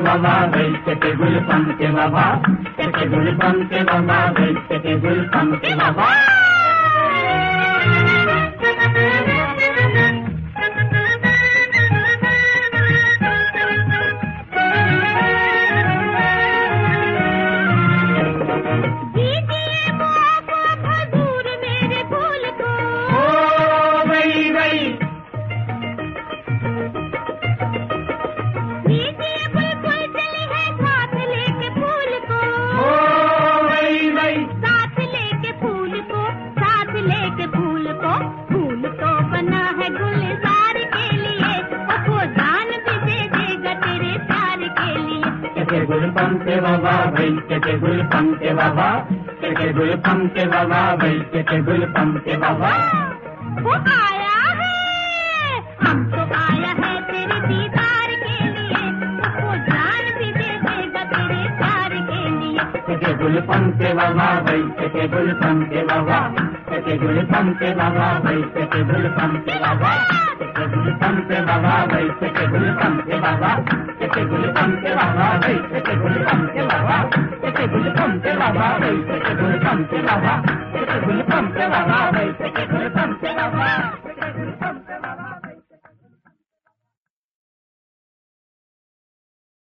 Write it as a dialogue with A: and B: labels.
A: बाबा भाई चके गुलपम के बाबा, चके गुलपम के बाबा भाई चके गुलपम के बाबा। गुलपम के बाबा भाई चके गुलपम के बाबा, चके गुलपम के बाबा भाई चके गुलपम के बाबा।
B: वो आया है, हम तो आया है तेरे दीदार के लिए, वो जान भी दे देगा तेरे प्यार के लिए।
A: चके गुलपम के बाबा भाई चके गुलपम के बाबा, चके गुलपम के बाबा भाई चके गुलपम के बाबा, चके गुलपम के बाबा भाई चके गुलपम के बाबा, चके गुलपम के बाबा भाई चके गुलपम के बाबा, चके गुलपम के बाबा भाई चके गुलपम के बाबा, चके गुलपम के बाबा भाई चके गुलपम के बाबा।